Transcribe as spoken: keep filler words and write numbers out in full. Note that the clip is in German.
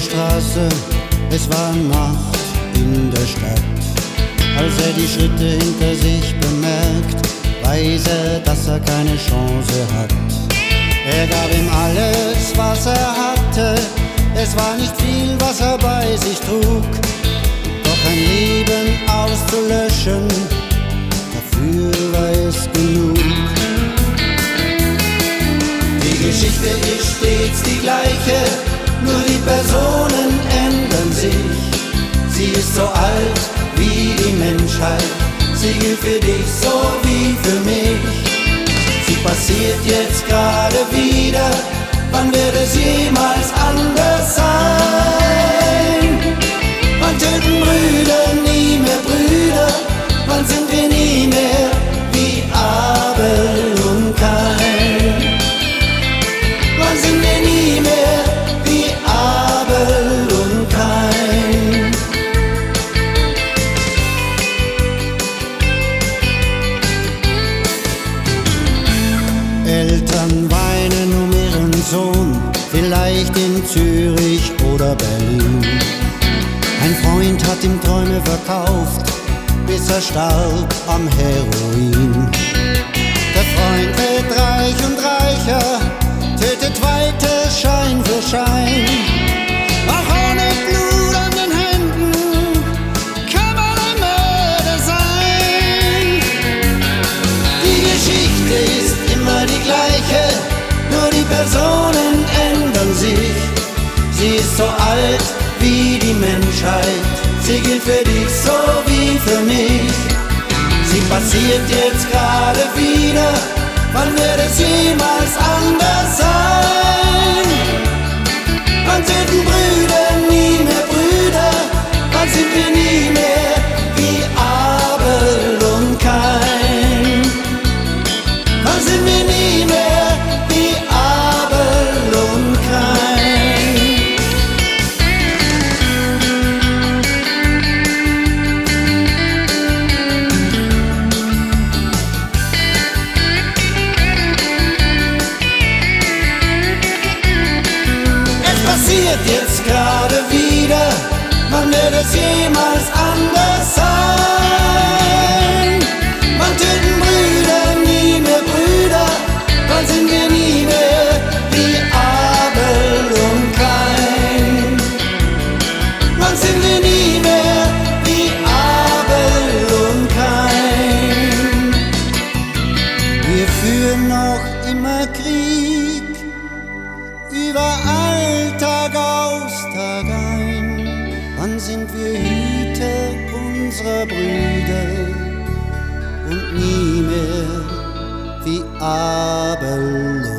Straße, es war Nacht in der Stadt. Als er die Schritte hinter sich bemerkt, weiß er, dass er keine Chance hat. Er gab ihm alles, was er hatte, es war nicht viel, was er bei sich trug. Doch ein Leben auszulöschen, dafür war es genug. Die Geschichte ist stets die gleiche, nur die Personen ändern sich. Sie ist so alt wie die Menschheit, sie gilt für dich so wie für mich. Sie passiert jetzt gerade wieder, wann wird es jemals anders sein? Wann töten Brüder nie mehr Brüder? Wann sind wir nie mehr wie Abel und Kain? Wann sind wir nie mehr wie Abel und Kain? Eltern weinen um ihren Sohn, vielleicht in Zürich oder Berlin. Ein Freund hat ihm Träume verkauft, bis er starb am Heroin. Der Freund wird reich und reicher, tötet weiter Schein für Schein. Auch ohne Blut an den Händen kann man ein Mörder sein. Die Geschichte ist immer die gleiche, nur die Personen ändern sich. Sie ist so alt wie die Menschheit, sie gilt für dich so wie für mich. Sie passiert jetzt gerade wieder, wann wird es jemals anders sein? Wann töten Brüder nie mehr Brüder? Wann sind wir nie mehr wie Abel und Kain? Wann sind wir nie mehr wie Abel und Kain? Passiert jetzt gerade wieder, wann wird es jemals anders sein? Wann töten Brüder nie mehr Brüder? Wann sind wir nie mehr wie Abel und Kain? Wann sind wir nie mehr wie Abel und Kain? Wir führen noch immer Krieg, überall Tag aus, Tag ein. Wann sind wir Hüter unserer Brüder und nie mehr wie Abel